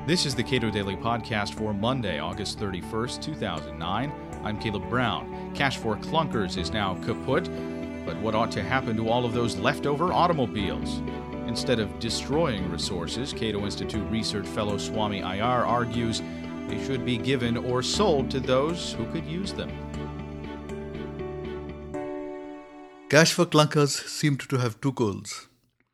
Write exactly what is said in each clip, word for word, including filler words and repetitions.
This is the Cato Daily Podcast for Monday, August thirty-first, two thousand nine. I'm Caleb Brown. Cash for clunkers is now kaput, but what ought to happen to all of those leftover automobiles? Instead of destroying resources, Cato Institute research fellow Swami Iyer argues they should be given or sold to those who could use them. Cash for clunkers seemed to have two goals.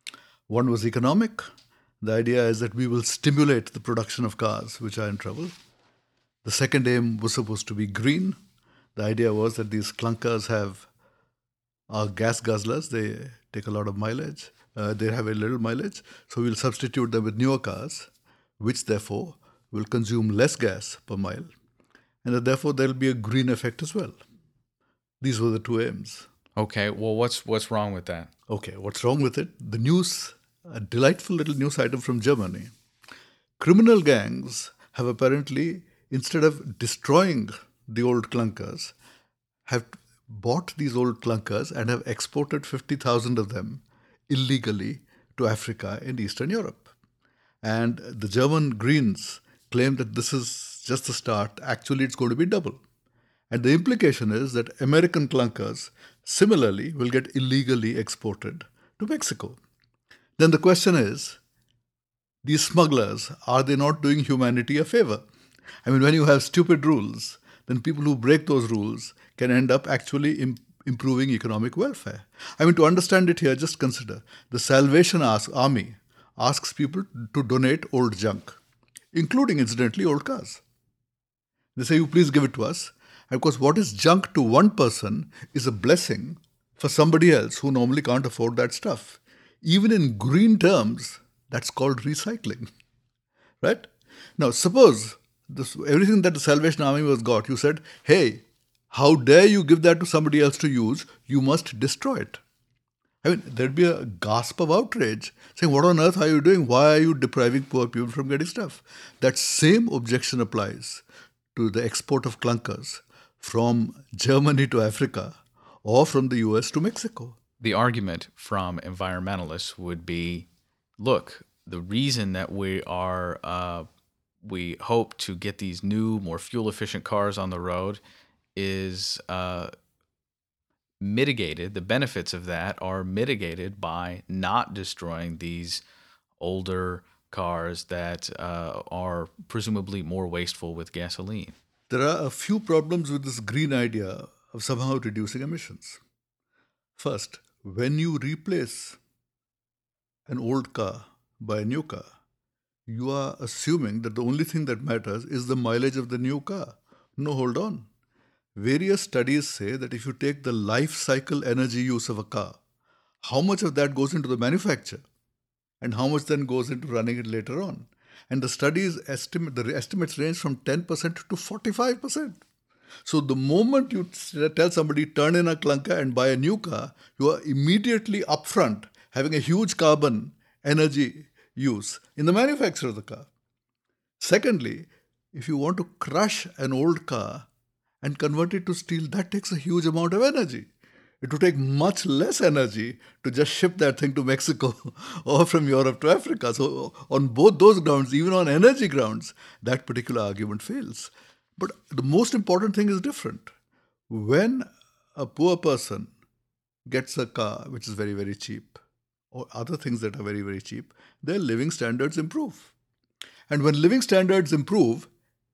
One was economic. The idea is that we will stimulate the production of cars which are in trouble. The second aim was supposed to be green. The idea was that these clunkers have are gas guzzlers. They take a lot of mileage. Uh, they have a little mileage. So we'll substitute them with newer cars, which therefore will consume less gas per mile. And that therefore there'll be a green effect as well. These were the two aims. Okay, well, what's what's wrong with that? Okay, what's wrong with it? The news, a delightful little news item from Germany. Criminal gangs have apparently, instead of destroying the old clunkers, have bought these old clunkers and have exported fifty thousand of them illegally to Africa and Eastern Europe. And the German Greens claim that this is just the start. Actually, it's going to be double. And the implication is that American clunkers similarly will get illegally exported to Mexico. Then the question is, these smugglers, are they not doing humanity a favor? I mean, when you have stupid rules, then people who break those rules can end up actually im- improving economic welfare. I mean, to understand it here, just consider the Salvation Army asks people to donate old junk, including, incidentally, old cars. They say, you please give it to us. And of course, what is junk to one person is a blessing for somebody else who normally can't afford that stuff. Even in green terms, that's called recycling, right? Now, suppose this, everything that the Salvation Army was got, you said, hey, how dare you give that to somebody else to use? You must destroy it. I mean, there'd be a gasp of outrage, saying, what on earth are you doing? Why are you depriving poor people from getting stuff? That same objection applies to the export of clunkers from Germany to Africa or from the U S to Mexico. The argument from environmentalists would be, look, the reason that we are uh, we hope to get these new, more fuel-efficient cars on the road is uh, mitigated. The benefits of that are mitigated by not destroying these older cars that uh, are presumably more wasteful with gasoline. There are a few problems with this green idea of somehow reducing emissions. First, when you replace an old car by a new car, you are assuming that the only thing that matters is the mileage of the new car. No, hold on. Various studies say that if you take the life cycle energy use of a car, how much of that goes into the manufacture and how much then goes into running it later on. And the studies estimate, the estimates range from ten percent to forty-five percent. So the moment you tell somebody, turn in a clunker and buy a new car, you are immediately upfront having a huge carbon energy use in the manufacture of the car. Secondly, if you want to crush an old car and convert it to steel, that takes a huge amount of energy. It would take much less energy to just ship that thing to Mexico or from Europe to Africa. So on both those grounds, even on energy grounds, that particular argument fails. But the most important thing is different. When a poor person gets a car which is very, very cheap, or other things that are very, very cheap, their living standards improve. And when living standards improve,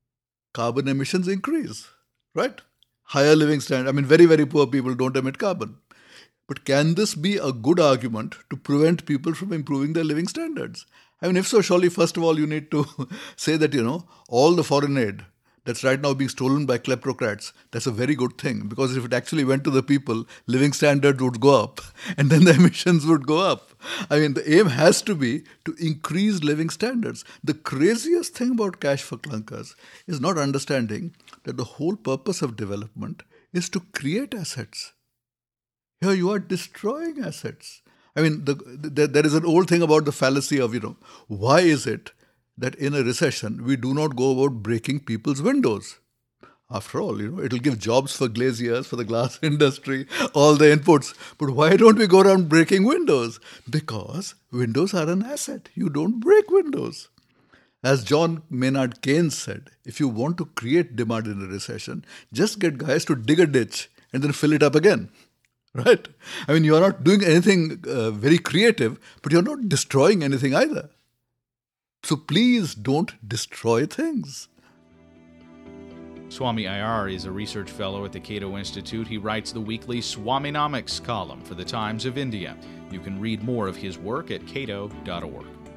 carbon emissions increase, right? Higher living standard. I mean, very, very poor people don't emit carbon. But can this be a good argument to prevent people from improving their living standards? I mean, if so, surely, first of all, you need to say that, you know, all the foreign aid that's right now being stolen by kleptocrats, that's a very good thing. Because if it actually went to the people, living standards would go up and then the emissions would go up. I mean, the aim has to be to increase living standards. The craziest thing about cash for clunkers is not understanding that the whole purpose of development is to create assets. Here you are destroying assets. I mean, the, the, there is an old thing about the fallacy of, you know, why is it that in a recession, we do not go about breaking people's windows? After all, you know, it'll give jobs for glaziers, for the glass industry, all the inputs. But why don't we go around breaking windows? Because windows are an asset. You don't break windows. As John Maynard Keynes said, if you want to create demand in a recession, just get guys to dig a ditch and then fill it up again. Right? I mean, you're not doing anything uh, very creative, but you're not destroying anything either. So please don't destroy things. Swami Iyer is a research fellow at the Cato Institute. He writes the weekly Swanomics column for the Times of India. You can read more of his work at cato dot org.